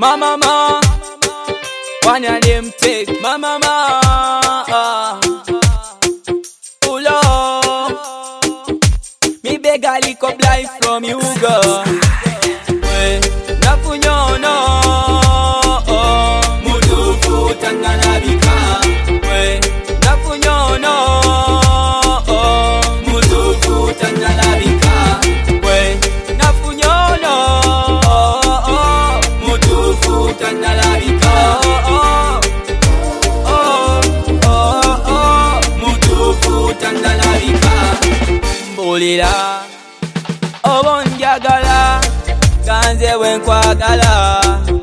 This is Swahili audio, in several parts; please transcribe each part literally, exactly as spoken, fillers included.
My mama, one of them take my mama. Oh Lord, me beg a little blind from you, girl. Well, na punyono, mudufu tangalabika. Well, na punyono, mudufu tangalabika. Well, na punyono, mudufu tangalabika. Mbulira obonjagala ganze wenkwagala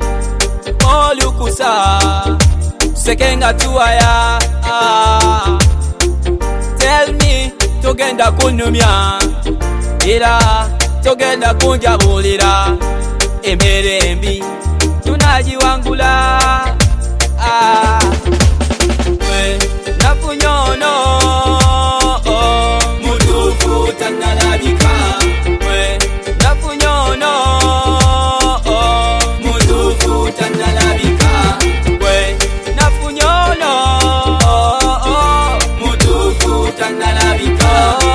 olukusa sekenga tuwaya. ah. Tell me togenda kunumya era togenda kunjabulira emere mbi tunagiwangula. ah. We nafunyono mudufu tangalabika. We nafunyono mudufu tangalabika. We nafunyono mudufu tangalabika.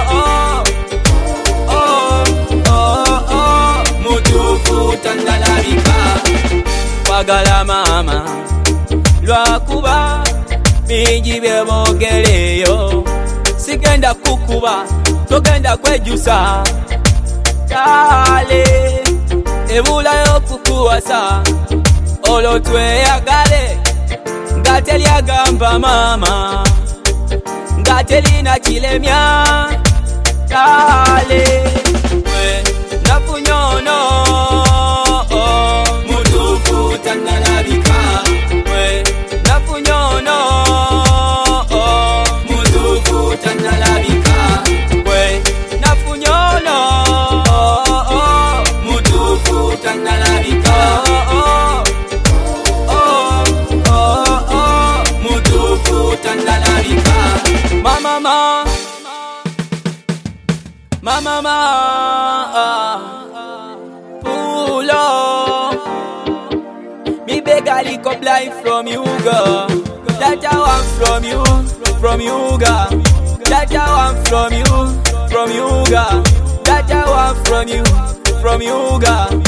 Mudufu tangalabika. Kwagala mama lwakuba bingi byebogeleyo, sigenda kukuba togenda kwejusa. Kale ebulayo kukuwasa olwo tweyagale nga telyagamba mama nga telina kilemya. Kale we nafunyono mudufu tangalabika. We nafunyono mudufu tangalabika. We nafunyono mudufu tangalabika. Mudufu tangalabika. Mama, mama, mama, pull up. Me beg a little blind from you, girl. That I want from you, from you, girl. That I want from you, from you, girl. That I want from you, from you, girl.